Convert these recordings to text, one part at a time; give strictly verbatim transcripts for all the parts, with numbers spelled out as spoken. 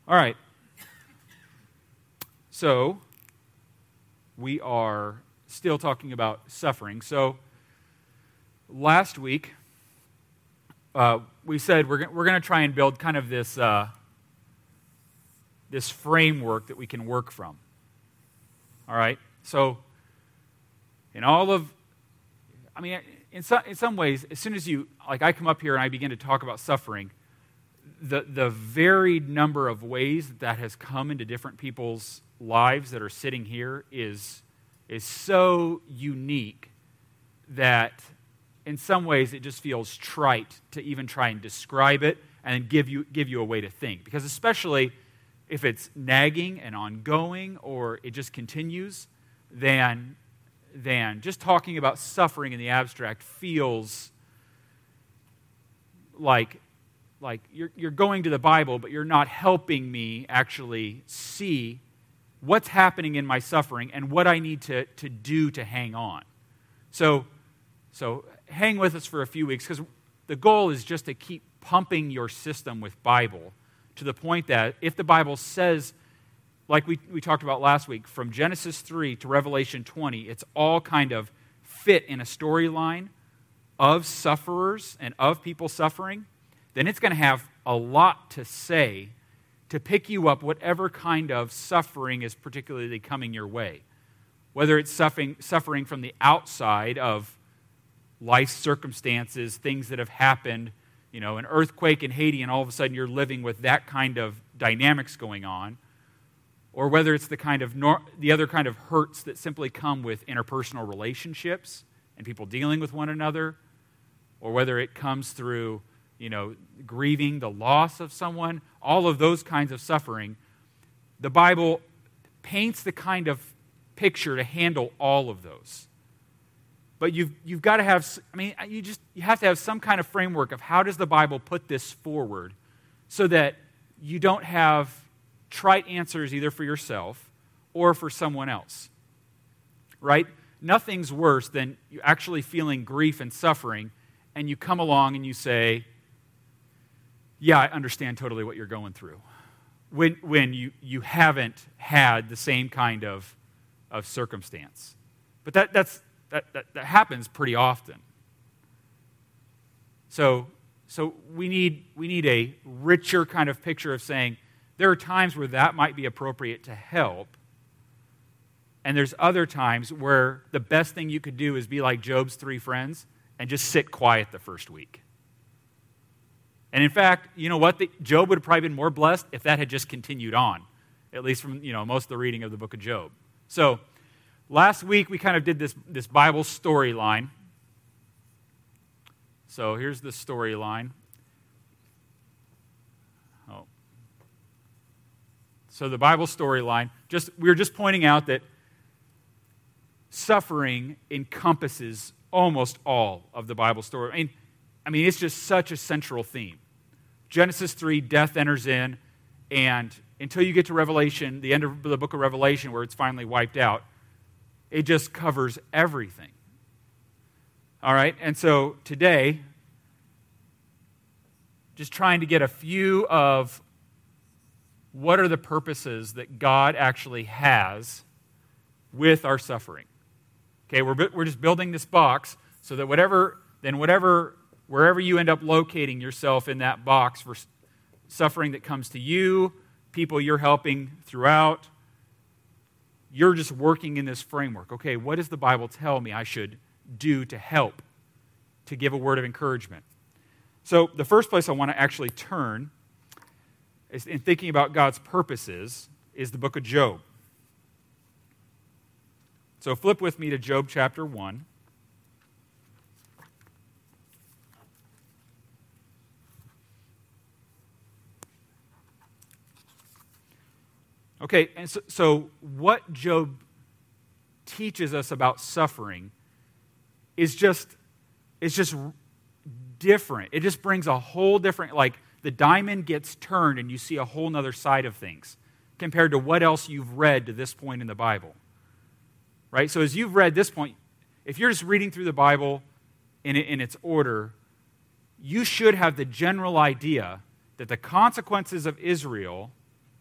All right. So, we are still talking about suffering. So, last week, uh, we said we're, we're going to try and build kind of this, uh, this framework that we can work from. All right? So, in all of, I mean, in some, in some ways, as soon as you, like I come up here and I begin to talk about suffering, the, the varied number of ways that, that has come into different people's lives that are sitting here is, is so unique that in some ways it just feels trite to even try and describe it and give you, give you a way to think. Because especially if it's nagging and ongoing or it just continues, then, then just talking about suffering in the abstract feels like Like you're, you're going to the Bible, but you're not helping me actually see what's happening in my suffering and what I need to, to do to hang on. So, so hang with us for a few weeks, because the goal is just to keep pumping your system with Bible to the point that if the Bible says, like we, we talked about last week, from Genesis three to Revelation twenty, it's all kind of fit in a storyline of sufferers and of people suffering, then it's going to have a lot to say to pick you up whatever kind of suffering is particularly coming your way. Whether it's suffering, suffering from the outside of life circumstances, things that have happened, you know, an earthquake in Haiti, and all of a sudden you're living with that kind of dynamics going on, or whether it's the kind of nor- the other kind of hurts that simply come with interpersonal relationships and people dealing with one another, or whether it comes through, you know, grieving the loss of someone, all of those kinds of suffering. The Bible paints the kind of picture to handle all of those. But you've you've got to have, I mean, you just you have to have some kind of framework of how does the Bible put this forward so that you don't have trite answers either for yourself or for someone else. Right? Nothing's worse than you actually feeling grief and suffering, and you come along and you say, yeah, I understand totally what you're going through, when when you, you haven't had the same kind of, of circumstance. But that, that's, that, that, that happens pretty often. So, so we need, we need a richer kind of picture of saying there are times where that might be appropriate to help, and there's other times where the best thing you could do is be like Job's three friends and just sit quiet the first week. And in fact, you know what? The, Job would have probably been more blessed if that had just continued on, at least from, you know, most of the reading of the book of Job. So last week we kind of did this, this Bible storyline. So here's the storyline. Oh. So the Bible storyline, just we were just pointing out that suffering encompasses almost all of the Bible story. I mean, I mean, it's just such a central theme. Genesis three, death enters in, and until you get to Revelation, the end of the book of Revelation, where it's finally wiped out, it just covers everything. All right? And so today, just trying to get a few of what are the purposes that God actually has with our suffering. Okay, we're, we're just building this box so that whatever, then whatever, wherever you end up locating yourself in that box for suffering that comes to you, people you're helping throughout, you're just working in this framework. Okay, what does the Bible tell me I should do to help, to give a word of encouragement? So the first place I want to actually turn is in thinking about God's purposes is the book of Job. So flip with me to Job chapter one. Okay, and so, so what Job teaches us about suffering is just, is just different. It just brings a whole different, like the diamond gets turned and you see a whole other side of things compared to what else you've read to this point in the Bible. Right? So as you've read this point, if you're just reading through the Bible in, in its order, you should have the general idea that the consequences of Israel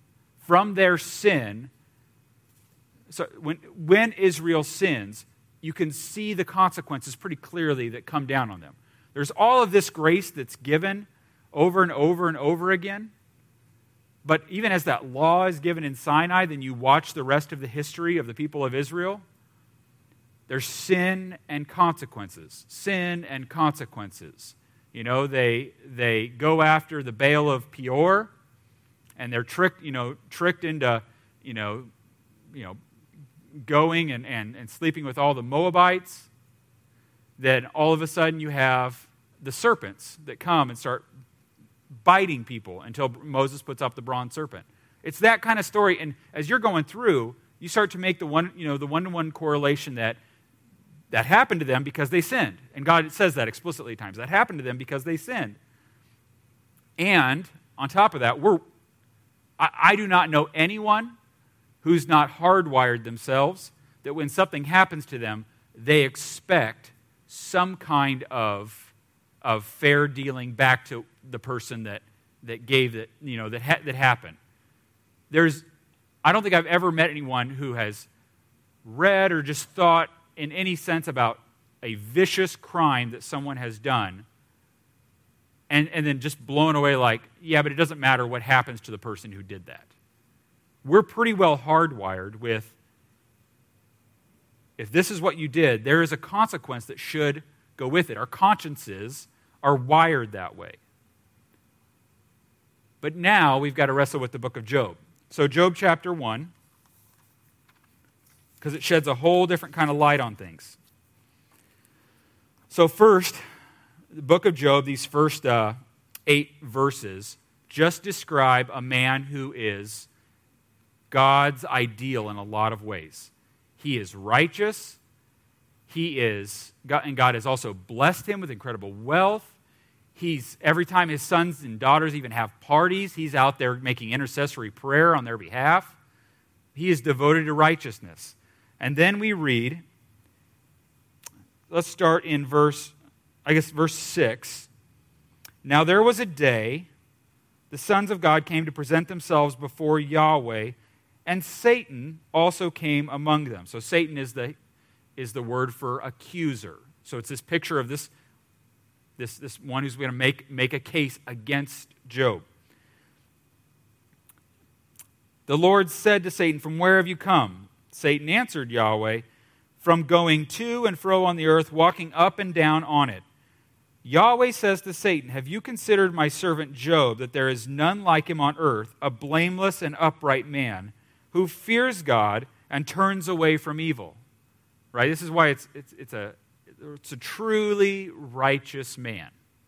from their sin. So when, when Israel sins, you can see the consequences pretty clearly that come down on them. There's all of this grace that's given over and over and over again. But even as that law is given in Sinai, then you watch the rest of the history of the people of Israel. There's sin and consequences. Sin and consequences. You know, they they go after the Baal of Peor, and they're tricked, you know, tricked into, you know, you know, going and, and, and sleeping with all the Moabites. Then all of a sudden you have the serpents that come and start biting people until Moses puts up the bronze serpent. It's that kind of story. And as you're going through, you start to make the one, you know, the one-to-one correlation that that happened to them because they sinned. And God says that explicitly at times. That happened to them because they sinned. And on top of that, we're I, I do not know anyone who's not hardwired themselves that when something happens to them, they expect some kind of, of fair dealing back to the person that, that gave it, you know, that, ha- that happened. There's, I don't think I've ever met anyone who has read or just thought in any sense about a vicious crime that someone has done and, and then just blown away like, yeah, but it doesn't matter what happens to the person who did that. We're pretty well hardwired with, if this is what you did, there is a consequence that should go with it. Our consciences are wired that way. But now we've got to wrestle with the book of Job. So Job chapter one, because it sheds a whole different kind of light on things. So first, the book of Job, these first uh, eight verses, just describe a man who is God's ideal in a lot of ways. He is righteous. He is, and God has also blessed him with incredible wealth. He's, every time his sons and daughters even have parties, he's out there making intercessory prayer on their behalf. He is devoted to righteousness. And then we read, let's start in verse, I guess verse six. Now there was a day, the sons of God came to present themselves before Yahweh, and Satan also came among them. So Satan is the, is the word for accuser. So it's this picture of this, this, this one who's going to make, make a case against Job. The Lord said to Satan, "From where have you come?" Satan answered Yahweh, "From going to and fro on the earth, walking up and down on it." Yahweh says to Satan, "Have you considered my servant Job, that there is none like him on earth, a blameless and upright man, who fears God and turns away from evil?" Right? This is why it's it's it's a it's a truly righteous man.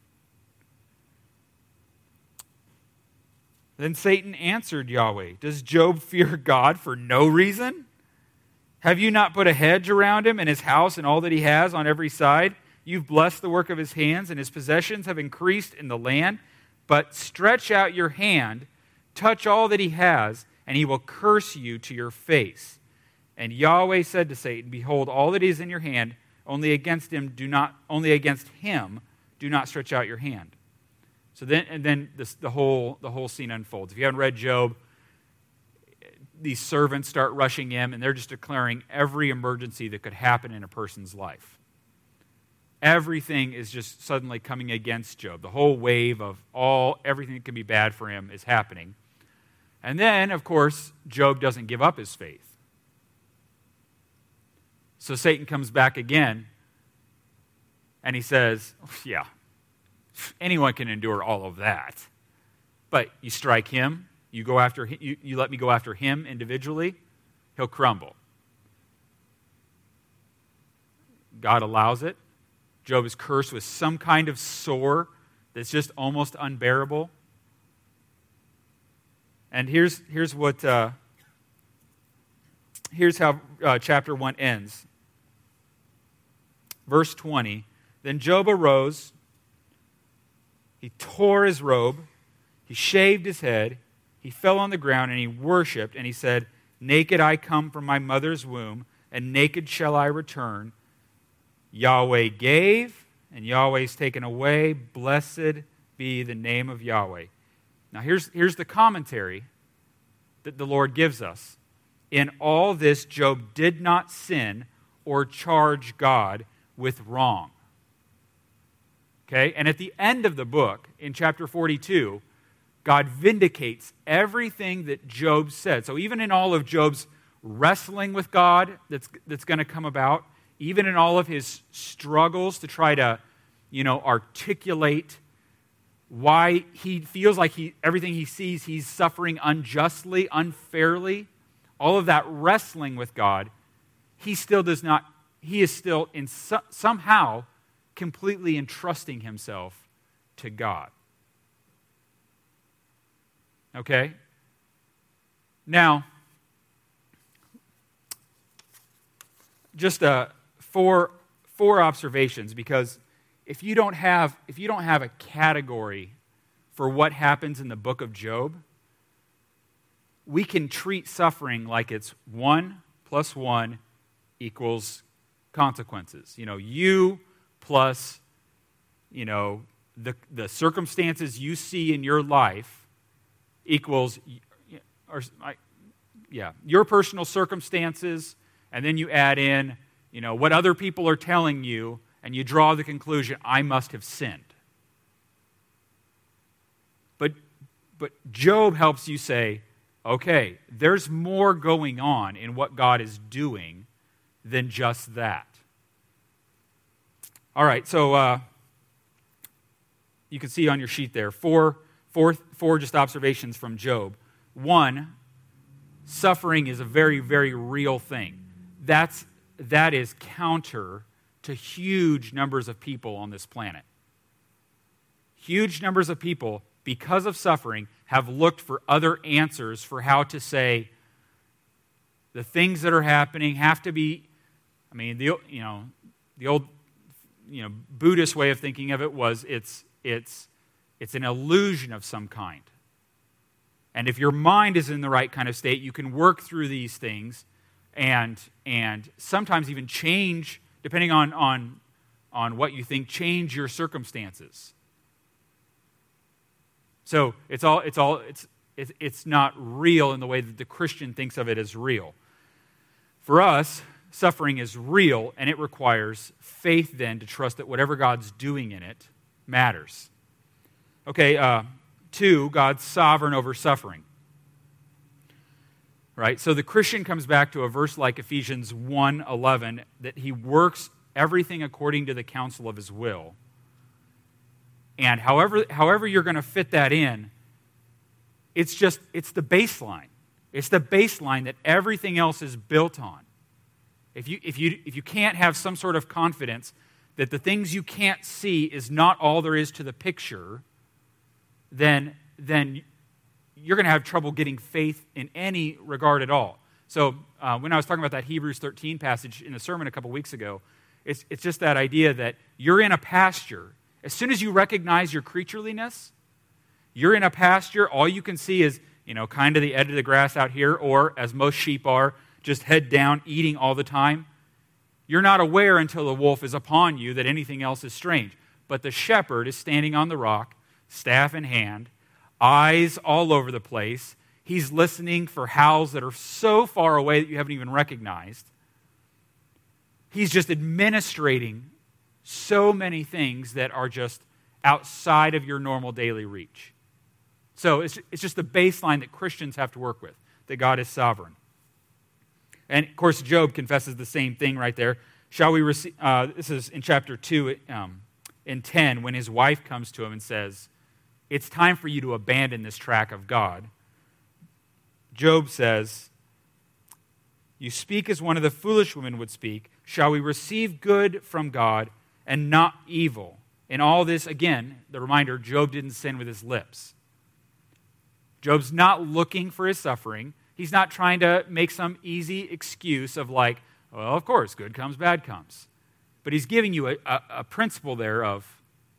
Then Satan answered Yahweh, "Does Job fear God for no reason? Have you not put a hedge around him and his house and all that he has on every side? You've blessed the work of his hands, and his possessions have increased in the land. But stretch out your hand, touch all that he has, and he will curse you to your face." And Yahweh said to Satan, "Behold, all that is in your hand, only against him do not only against him do not stretch out your hand." So then, and then this, the whole the whole scene unfolds. If you haven't read Job, these servants start rushing him, and they're just declaring every emergency that could happen in a person's life. Everything is just suddenly coming against Job. The whole wave of all everything that can be bad for him is happening. And then, of course, Job doesn't give up his faith. So Satan comes back again, and he says, "Yeah, anyone can endure all of that. But you strike him, you go after him, you, you let me go after him individually, he'll crumble." God allows it. Job is cursed with some kind of sore that's just almost unbearable. And here's here's what uh, here's how uh, chapter one ends. Verse twenty. Then Job arose, he tore his robe, he shaved his head, he fell on the ground, and he worshipped, and he said, "Naked I come from my mother's womb, and naked shall I return. Yahweh gave, and Yahweh's taken away. Blessed be the name of Yahweh." Now here's, here's the commentary that the Lord gives us. In all this, Job did not sin or charge God with wrong. Okay? And at the end of the book, in chapter forty-two, God vindicates everything that Job said. So even in all of Job's wrestling with God that's, that's going to come about, even in all of his struggles to try to, you know, articulate why he feels like he everything he sees, he's suffering unjustly, unfairly, all of that wrestling with God, he still does not, he is still in so, somehow completely entrusting himself to God. Okay? Now, just uh, four, four observations, because if you don't have if you don't have a category for what happens in the book of Job, we can treat suffering like it's one plus one equals consequences. You know, you plus, you know, the the circumstances you see in your life equals, or yeah, your personal circumstances, and then you add in, you know, what other people are telling you, and you draw the conclusion, I must have sinned. But, but Job helps you say, okay, there's more going on in what God is doing than just that. All right, so uh, you can see on your sheet there, four, four, four just observations from Job. One, suffering is a very, very real thing. That's, that is counter to huge numbers of people on this planet. Huge numbers of people, because of suffering, have looked for other answers for how to say the things that are happening have to be, I mean, the you know, the old you know, Buddhist way of thinking of it was it's it's it's an illusion of some kind. And if your mind is in the right kind of state, you can work through these things and and sometimes even change, depending on, on, on what you think, change your circumstances. So it's all it's all it's it's it's not real in the way that the Christian thinks of it as real. For us, suffering is real, and it requires faith then to trust that whatever God's doing in it matters. Okay, uh, two, God's sovereign over suffering. Right? So the Christian comes back to a verse like Ephesians one eleven, that he works everything according to the counsel of his will. And however, however you're going to fit that in, it's just, it's the baseline. It's the baseline that everything else is built on. If you, if you, if you can't have some sort of confidence that the things you can't see is not all there is to the picture, then, then you're going to have trouble getting faith in any regard at all. So uh, when I was talking about that Hebrews thirteen passage in the sermon a couple weeks ago, it's, it's just that idea that you're in a pasture. As soon as you recognize your creatureliness, you're in a pasture, all you can see is, you know, kind of the edge of the grass out here, or as most sheep are, just head down, eating all the time. You're not aware until the wolf is upon you that anything else is strange. But the shepherd is standing on the rock, staff in hand, eyes all over the place. He's listening for howls that are so far away that you haven't even recognized. He's just administrating so many things that are just outside of your normal daily reach. So it's, it's just the baseline that Christians have to work with, that God is sovereign. And, of course, Job confesses the same thing right there. Shall we receive, uh, this is in chapter two, um, in ten, when his wife comes to him and says, it's time for you to abandon this track of God. Job says, you speak as one of the foolish women would speak. Shall we receive good from God and not evil? In all this, again, the reminder, Job didn't sin with his lips. Job's not looking for his suffering. He's not trying to make some easy excuse of like, well, of course, good comes, bad comes. But he's giving you a, a, a principle there of,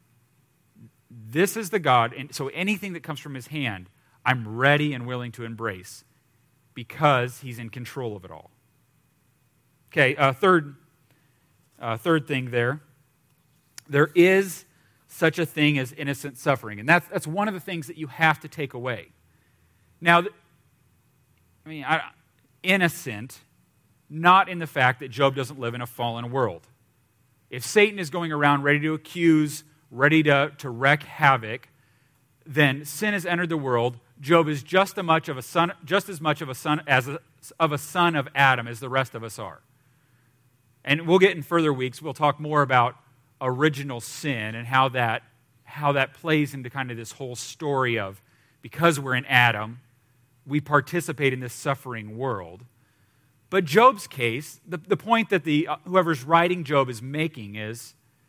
this is the God, and so anything that comes from his hand, I'm ready and willing to embrace because he's in control of it all. Okay, uh, third, uh, third thing there. There is such a thing as innocent suffering, and that's, that's one of the things that you have to take away. Now, I mean, I, innocent, not in the fact that Job doesn't live in a fallen world. If Satan is going around ready to accuse, ready to, to wreak havoc, then sin has entered the world. Job is just as much of a son, just as much of a son as a, of a son of Adam as the rest of us are. And we'll get in further weeks. We'll talk more about original sin and how that how that plays into kind of this whole story of, because we're in Adam, we participate in this suffering world. But Job's case, the, the point that the uh, whoever's writing Job is making is,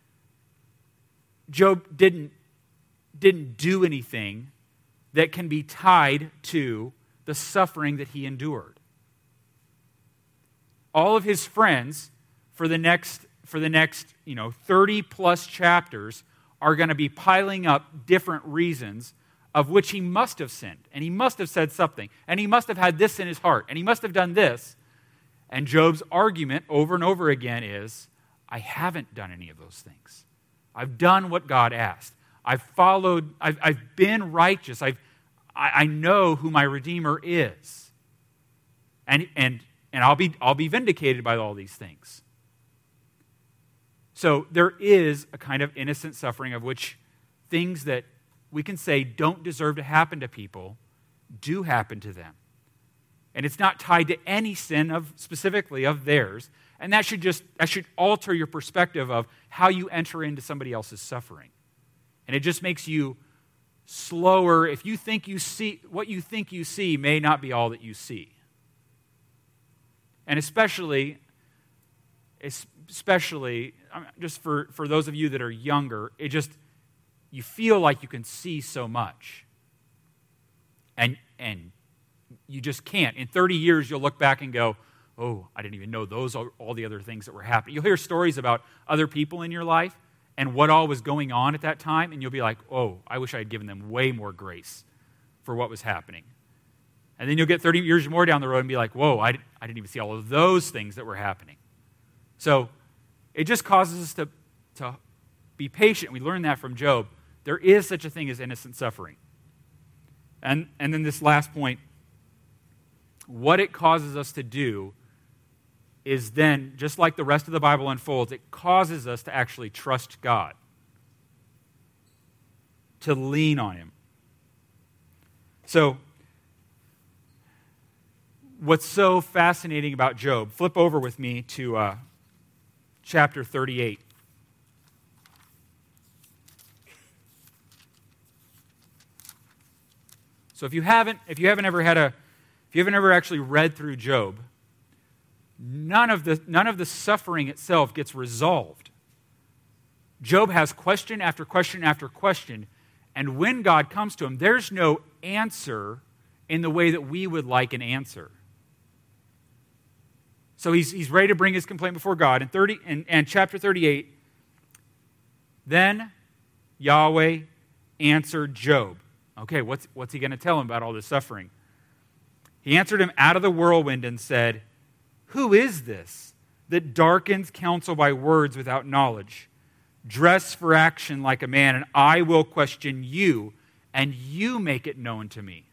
Job didn't, didn't do anything that can be tied to the suffering that he endured. All of his friends for the next, for the next you know, thirty plus chapters are going to be piling up different reasons of which he must have sinned, and he must have said something, and he must have had this in his heart, and he must have done this. And Job's argument over and over again is, I haven't done any of those things. I've done what God asked. I've followed, I've, I've been righteous. I've, I, I know who my Redeemer is. And, and, and I'll be, I'll be vindicated by all these things. So there is a kind of innocent suffering of which things that we can say don't deserve to happen to people do happen to them. And it's not tied to any sin of specifically of theirs. And that should just that should alter your perspective of how you enter into somebody else's suffering. And it just makes you slower. If you think you see what you think you see may not be all that you see. And especially especially just for, for those of you that are younger, it just you feel like you can see so much. And and you just can't. In thirty years, you'll look back and go, oh, I didn't even know those are all the other things that were happening. You'll hear stories about other people in your life and what all was going on at that time, and you'll be like, oh, I wish I had given them way more grace for what was happening. And then you'll get thirty years more down the road and be like, whoa, I, I didn't even see all of those things that were happening. So it just causes us to, to be patient. We learn that from Job. There is such a thing as innocent suffering. And, and then this last point, what it causes us to do is then, just like the rest of the Bible unfolds, it causes us to actually trust God, to lean on Him. So, what's so fascinating about Job, flip over with me to uh, chapter thirty-eight. So if you haven't, if you haven't ever had a, if you haven't ever actually read through Job, none of the none of the suffering itself gets resolved. Job has question after question after question, and when God comes to him, there's no answer in the way that we would like an answer. So he's he's ready to bring his complaint before God. In thirty and, and chapter thirty-eight, then Yahweh answered Job. Okay, what's, what's he going to tell him about all this suffering? He answered him out of the whirlwind and said, who is this that darkens counsel by words without knowledge? Dress for action like a man, and I will question you, and you make it known to me.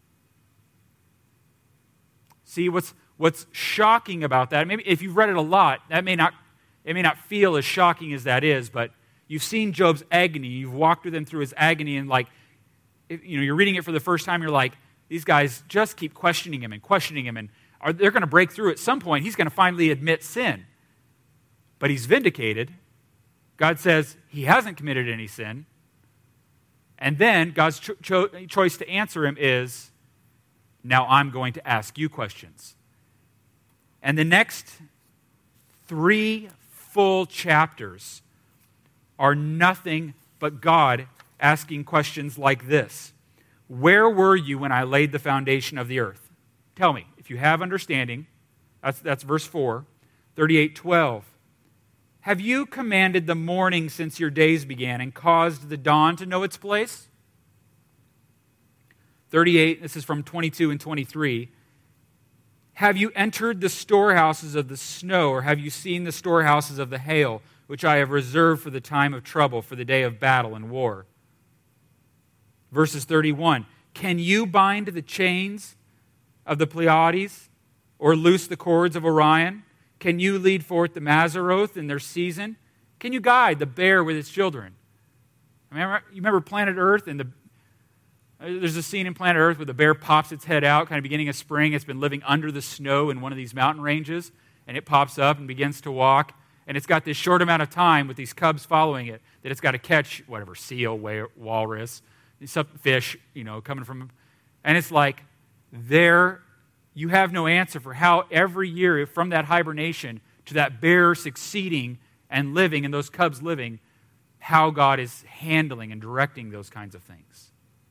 See, what's what's shocking about that, maybe if you've read it a lot, that may not it may not feel as shocking as that is, but you've seen Job's agony, you've walked with him through his agony, and like, you know, you're reading it for the first time, you're like, these guys just keep questioning him and questioning him, and are they're going to break through at some point. He's going to finally admit sin. But he's vindicated. God says he hasn't committed any sin. And then God's cho- cho- choice to answer him is, now I'm going to ask you questions. And the next three full chapters are nothing but God asking questions like this. Where were you when I laid the foundation of the earth? Tell me, if you have understanding, that's, that's verse four, thirty-eight twelve. Have you commanded the morning since your days began and caused the dawn to know its place? thirty-eight, this is from twenty-two and twenty-three. Have you entered the storehouses of the snow, or have you seen the storehouses of the hail, which I have reserved for the time of trouble, for the day of battle and war? Verses thirty-one, can you bind the chains of the Pleiades, or loose the cords of Orion? Can you lead forth the Mazzaroth in their season? Can you guide the bear with its children? Remember, you remember Planet Earth? And the, there's a scene in Planet Earth where the bear pops its head out, kind of beginning of spring. It's been living under the snow in one of these mountain ranges, and it pops up and begins to walk. And it's got this short amount of time with these cubs following it that it's got to catch whatever, seal, walrus, some fish, you know, coming from. And it's like, there, you have no answer for how every year from that hibernation to that bear succeeding and living and those cubs living, how God is handling and directing those kinds of things.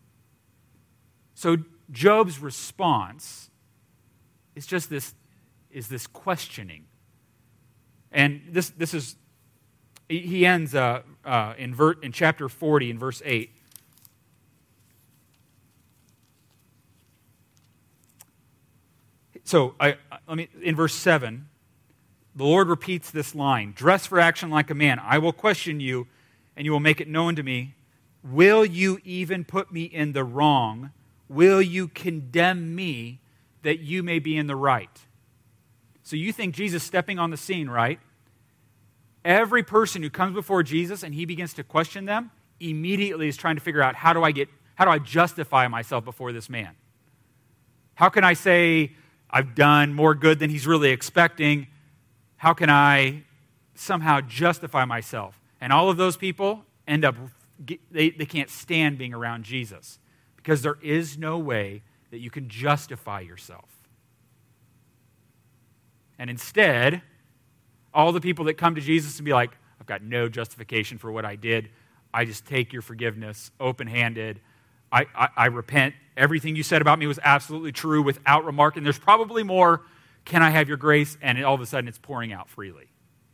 So Job's response is just this, is this questioning. And this, this is, he ends uh, uh, in, ver, in chapter forty in verse eight. So I, let me, in verse seven, the Lord repeats this line, dress for action like a man. I will question you, and you will make it known to me. Will you even put me in the wrong? Will you condemn me that you may be in the right? So you think Jesus stepping on the scene, right? Every person who comes before Jesus and he begins to question them, immediately is trying to figure out, how do I get, how do I justify myself before this man? How can I say I've done more good than he's really expecting? How can I somehow justify myself? And all of those people end up, they, they can't stand being around Jesus because there is no way that you can justify yourself. And instead, all the people that come to Jesus and be like, I've got no justification for what I did. I just take your forgiveness open-handed. I, I, I repent. Everything you said about me was absolutely true without remark, and there's probably more. Can I have your grace? And all of a sudden it's pouring out freely.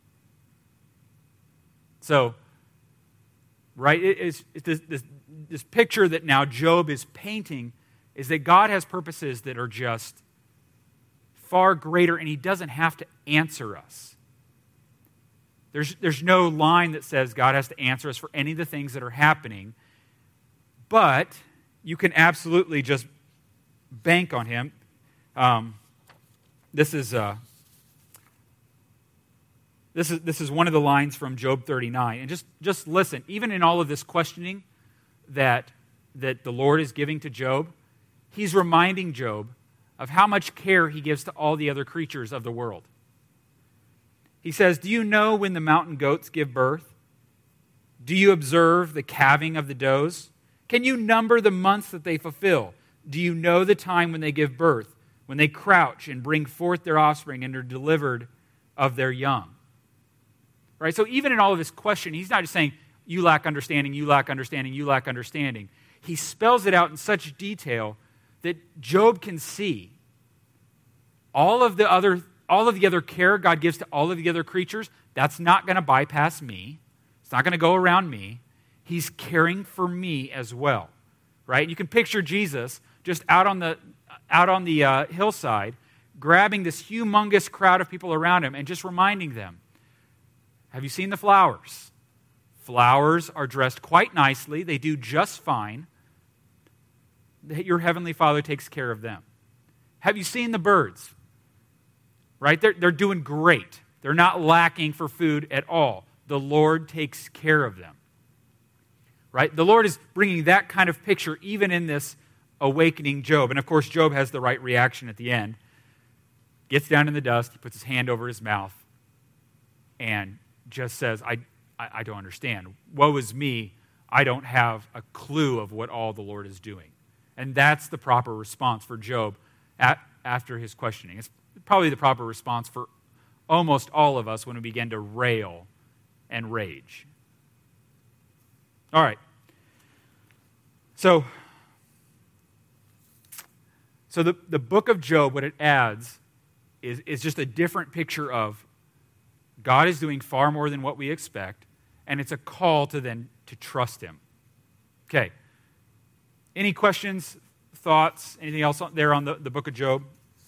So, right, it is, it's this, this, this picture that now Job is painting is that God has purposes that are just far greater, and he doesn't have to answer us. There's, there's no line that says God has to answer us for any of the things that are happening, but you can absolutely just bank on him. Um, this is uh, this is this is one of the lines from Job thirty-nine, and just just listen. Even in all of this questioning that that the Lord is giving to Job, he's reminding Job of how much care he gives to all the other creatures of the world. He says, do you know when the mountain goats give birth? Do you observe the calving of the does? Can you number the months that they fulfill? Do you know the time when they give birth, when they crouch and bring forth their offspring and are delivered of their young? Right? So even in all of this question, he's not just saying, you lack understanding, you lack understanding, you lack understanding. He spells it out in such detail that Job can see all of the other all of the other care God gives to all of the other creatures. That's not going to bypass me. It's not going to go around me. He's caring for me as well, right? You can picture Jesus just out on the out on the uh, hillside, grabbing this humongous crowd of people around him and just reminding them, have you seen the flowers? Flowers are dressed quite nicely. They do just fine. Your heavenly Father takes care of them. Have you seen the birds? Right? They're, they're doing great. They're not lacking for food at all. The Lord takes care of them. Right? The Lord is bringing that kind of picture even in this awakening Job. And of course, Job has the right reaction at the end. Gets down in the dust. He puts his hand over his mouth and just says, I, I, I don't understand. Woe is me. I don't have a clue of what all the Lord is doing. And that's the proper response for Job at, after his questioning. It's probably the proper response for almost all of us when we begin to rail and rage. All right. So, so the, the book of Job, what it adds is, is just a different picture of God is doing far more than what we expect, and it's a call to then to trust him. Okay. Any questions, thoughts, anything else there on the, the book of Job?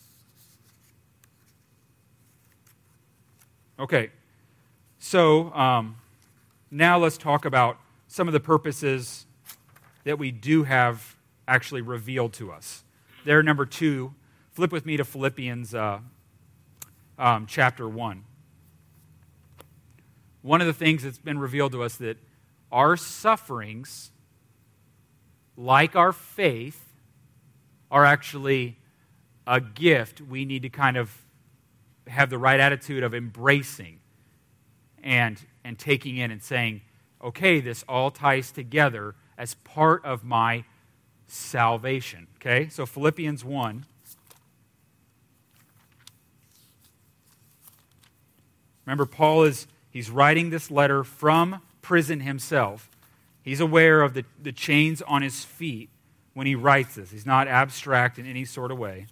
Okay, so um, now let's talk about some of the purposes that we do have actually revealed to us. There, number two, Flip with me to Philippians uh, um, chapter one. One of the things that's been revealed to us that our sufferings, like our faith, are actually a gift we need to kind of have the right attitude of embracing and, and taking in and saying, okay, this all ties together as part of my salvation. Okay, so Philippians one. Remember, Paul is he's writing this letter from prison himself. He's aware of the, the chains on his feet when he writes this. He's not abstract in any sort of way.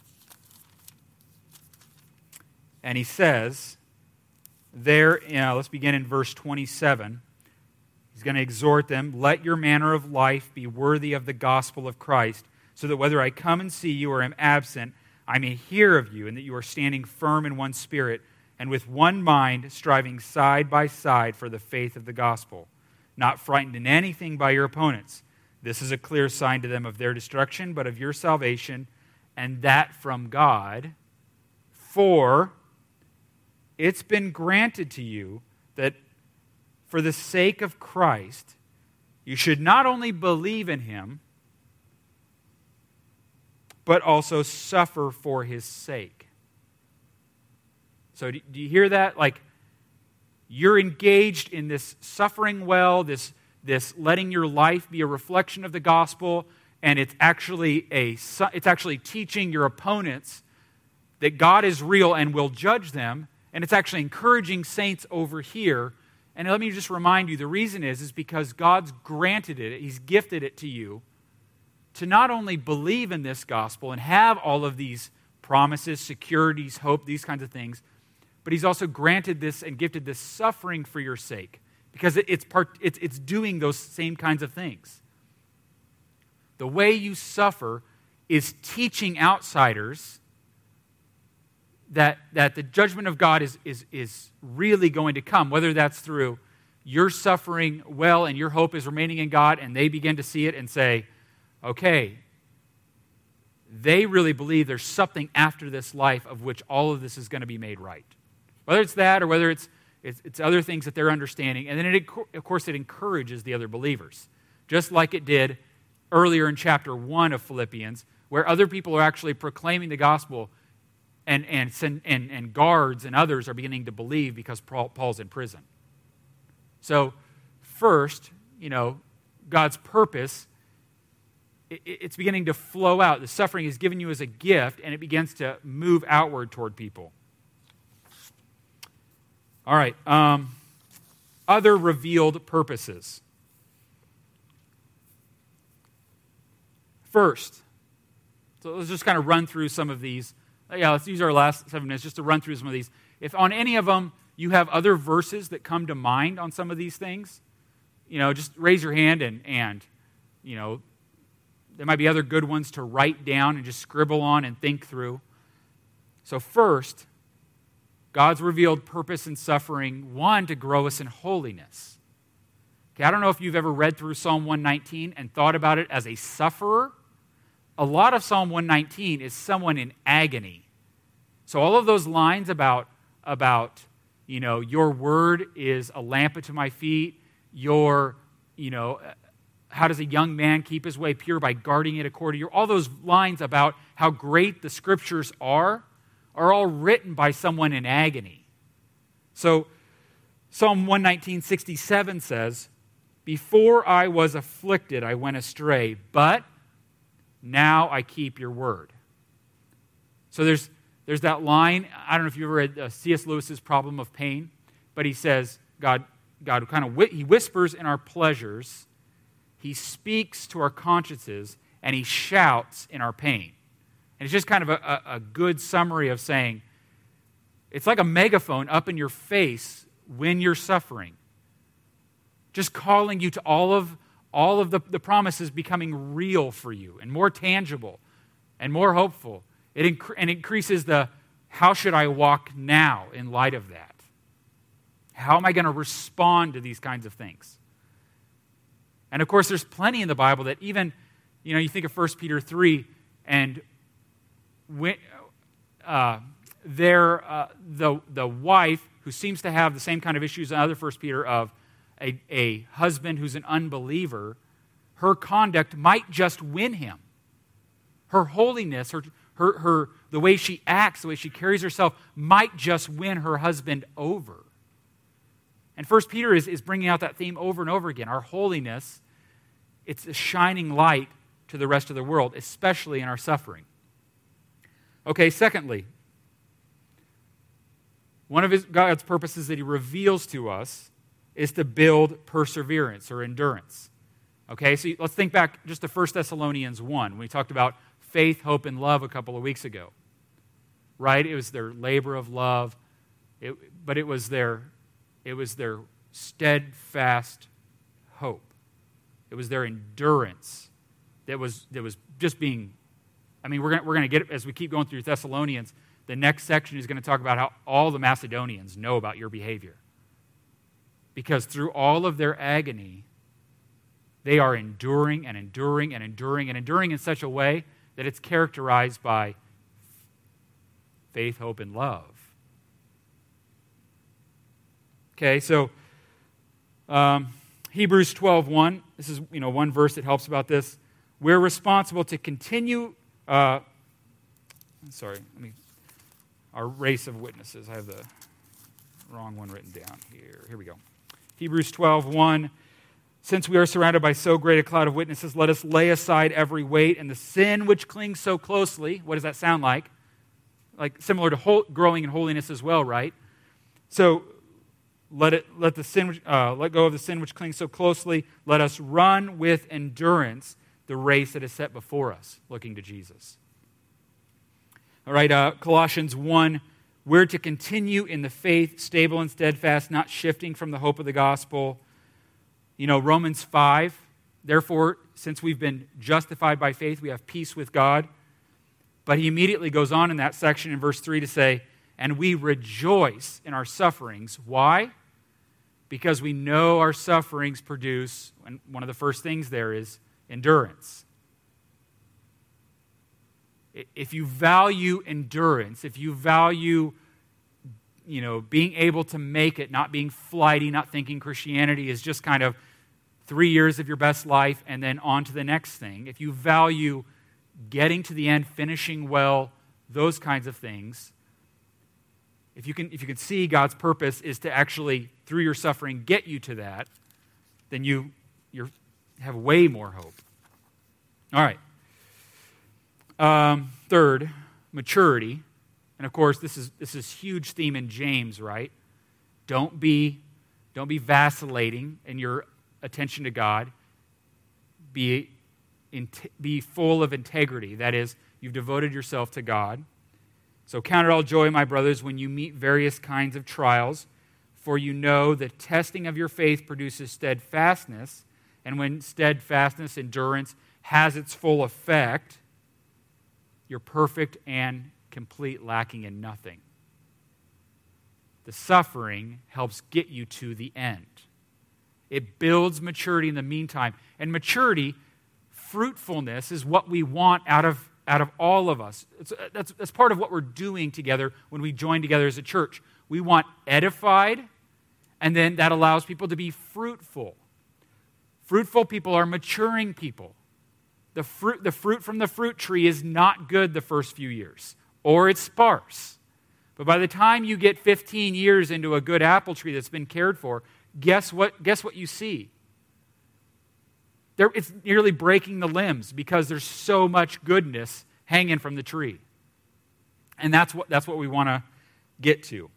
And he says, there, you know, let's begin in verse twenty-seven. He's going to exhort them, let your manner of life be worthy of the gospel of Christ, so that whether I come and see you or am absent, I may hear of you, and that you are standing firm in one spirit, and with one mind striving side by side for the faith of the gospel, not frightened in anything by your opponents. This is a clear sign to them of their destruction, but of your salvation, and that from God. For it's been granted to you that for the sake of Christ, you should not only believe in him, but also suffer for his sake. So do you hear that? Like, you're engaged in this suffering well, this, this letting your life be a reflection of the gospel, and it's actually a it's actually teaching your opponents that God is real and will judge them, and it's actually encouraging saints over here. And let me just remind you, the reason is, is because God's granted it, he's gifted it to you to not only believe in this gospel and have all of these promises, securities, hope, these kinds of things, but he's also granted this and gifted this suffering for your sake, because it's, part, it's, it's doing those same kinds of things. The way you suffer is teaching outsiders that, that the judgment of God is, is, is really going to come, whether that's through your suffering well and your hope is remaining in God, and they begin to see it and say, okay, they really believe there's something after this life of which all of this is going to be made right. Whether it's that or whether it's, it's, it's other things that they're understanding. And then, it, of course, it encourages the other believers, just like it did earlier in chapter one of Philippians, where other people are actually proclaiming the gospel, and, and, and, and guards and others are beginning to believe because Paul, Paul's in prison. So, first, you know, God's purpose, it, it's beginning to flow out. The suffering is given you as a gift, and it begins to move outward toward people. All right, um, other revealed purposes. First, so let's just kind of run through some of these. Yeah, let's use our last seven minutes just to run through some of these. If on any of them you have other verses that come to mind on some of these things, you know, just raise your hand and, and you know, there might be other good ones to write down and just scribble on and think through. So first, God's revealed purpose in suffering, one, to grow us in holiness. Okay, I don't know if you've ever read through Psalm one nineteen and thought about it as a sufferer. A lot of Psalm one nineteen is someone in agony. So all of those lines about, about you know, your word is a lamp unto my feet, your, you know, how does a young man keep his way pure? By guarding it according to your, all those lines about how great the scriptures are, are all written by someone in agony. So Psalm one nineteen, sixty-seven says, before I was afflicted, I went astray, but now I keep your word. So there's there's that line. I don't know if you ever read uh, C S Lewis's Problem of Pain, but he says, God, God kind of, he whispers in our pleasures, he speaks to our consciences, and he shouts in our pain. And it's just kind of a, a, a good summary of saying, it's like a megaphone up in your face when you're suffering. Just calling you to all of, all of the, the promises becoming real for you and more tangible and more hopeful. It inc- and increases the, how should I walk now in light of that? How am I going to respond to these kinds of things? And of course, there's plenty in the Bible that even, you know, you think of First Peter three, and when, uh, there, uh, the, the wife, who seems to have the same kind of issues in other First Peter of a, a husband who's an unbeliever, her conduct might just win him. Her holiness, her, her, her, the way she acts, the way she carries herself, might just win her husband over. And First Peter is, is bringing out that theme over and over again. Our holiness, it's a shining light to the rest of the world, especially in our suffering. Okay, secondly, one of his, God's purposes that he reveals to us is to build perseverance or endurance. Okay, so let's think back just to First Thessalonians one, when we talked about faith, hope, and love a couple of weeks ago. Right? It was their labor of love, it, but it was their, it was their steadfast hope. It was their endurance that was, that was just being, I mean, we're going we're going to get, as we keep going through Thessalonians, the next section is going to talk about how all the Macedonians know about your behavior. Because through all of their agony, they are enduring and enduring and enduring and enduring in such a way that it's characterized by faith, hope, and love. Okay, so um, Hebrews twelve one, this is you know one verse that helps about this. We're responsible to continue, uh, sorry, let me, our race of witnesses. I have the wrong one written down here. Here we go. Hebrews twelve one. Since we are surrounded by so great a cloud of witnesses, let us lay aside every weight and the sin which clings so closely. What does that sound like? Like similar to whole, growing in holiness as well, right? So let it let the sin uh, let go of the sin which clings so closely. Let us run with endurance the race that is set before us, looking to Jesus. All right, uh, Colossians one. We're to continue in the faith, stable and steadfast, not shifting from the hope of the gospel. You know, Romans five, therefore, since we've been justified by faith, we have peace with God. But he immediately goes on in that section in verse three to say, and we rejoice in our sufferings. Why? Because we know our sufferings produce, and one of the first things there is endurance. If you value endurance, if you value, you know, being able to make it, not being flighty, not thinking Christianity is just kind of three years of your best life and then on to the next thing. If you value getting to the end, finishing well, those kinds of things, if you can, if you can see God's purpose is to actually, through your suffering, get you to that, then you you have way more hope. All right. Um, third, maturity. And of course, this is this is huge theme in James, right? Don't be, don't be vacillating in your attention to God. Be, in, be full of integrity. That is, you've devoted yourself to God. So count it all joy, my brothers, when you meet various kinds of trials, for you know the testing of your faith produces steadfastness, and when steadfastness, endurance, has its full effect, you're perfect and complete, lacking in nothing. The suffering helps get you to the end. It builds maturity in the meantime. And maturity, fruitfulness, is what we want out of, out of all of us. It's, that's, that's part of what we're doing together when we join together as a church. We want edified, and then that allows people to be fruitful. Fruitful people are maturing people. The fruit, the fruit from the fruit tree is not good the first few years, or it's sparse. But by the time you get fifteen years into a good apple tree that's been cared for, guess what, guess what you see? There, it's nearly breaking the limbs because there's so much goodness hanging from the tree. And that's what, that's what we want to get to.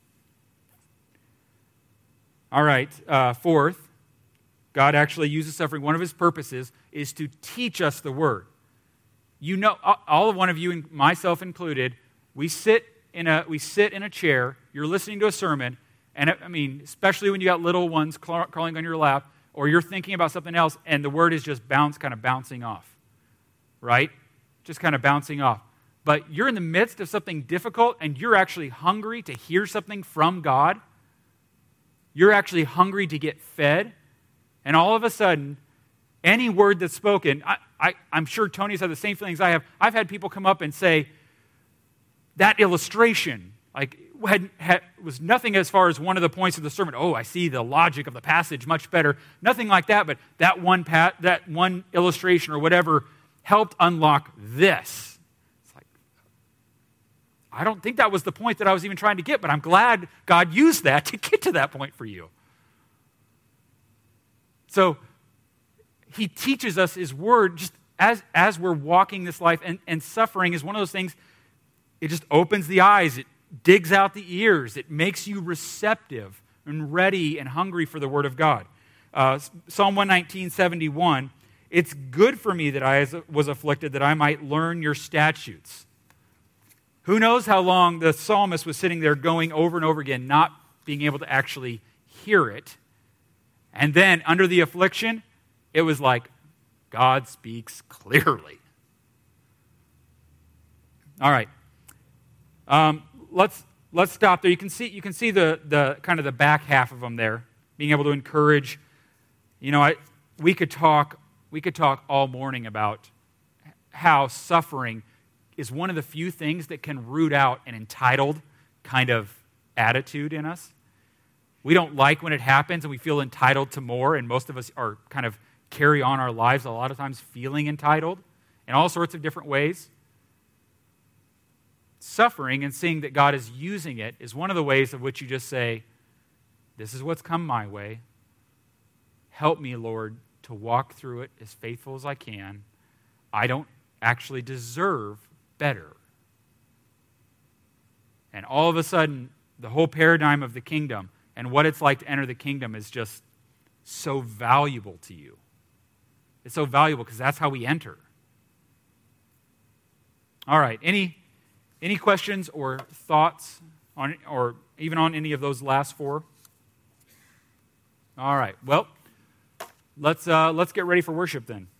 All right, uh, fourth, God actually uses suffering. One of his purposes is to teach us the word. You know, all of one of you, and myself included, we sit in a we sit in a chair. You're listening to a sermon, and I mean, especially when you got little ones crawling on your lap, or you're thinking about something else, and the word is just bounce, kind of bouncing off, right? Just kind of bouncing off. But you're in the midst of something difficult, and you're actually hungry to hear something from God. You're actually hungry to get fed, and all of a sudden, any word that's spoken, I, I, I'm sure Tony's had the same feelings I have. I've had people come up and say, that illustration, like, had, had, was nothing as far as one of the points of the sermon. Oh, I see the logic of the passage much better. Nothing like that, but that one pa- that one illustration or whatever helped unlock this. It's like, I don't think that was the point that I was even trying to get, but I'm glad God used that to get to that point for you. So he teaches us his word just as, as we're walking this life, and, and suffering is one of those things, it just opens the eyes, it digs out the ears. It makes you receptive and ready and hungry for the Word of God. Uh, Psalm one nineteen, seventy-one, it's good for me that I was afflicted, that I might learn your statutes. Who knows how long the psalmist was sitting there going over and over again, not being able to actually hear it. And then under the affliction, it was like, God speaks clearly. All right. Um, Let's let's stop there. You can see you can see the the kind of the back half of them there, being able to encourage. You know, I we could talk we could talk all morning about how suffering is one of the few things that can root out an entitled kind of attitude in us. We don't like when it happens and we feel entitled to more, and most of us are kind of carry on our lives a lot of times feeling entitled in all sorts of different ways. Suffering and seeing that God is using it is one of the ways of which you just say, this is what's come my way. Help me, Lord, to walk through it as faithful as I can. I don't actually deserve better. And all of a sudden, the whole paradigm of the kingdom and what it's like to enter the kingdom is just so valuable to you. It's so valuable because that's how we enter. All right, any... Any questions or thoughts on, or even on any of those last four? All right. Well, let's uh, let's get ready for worship then.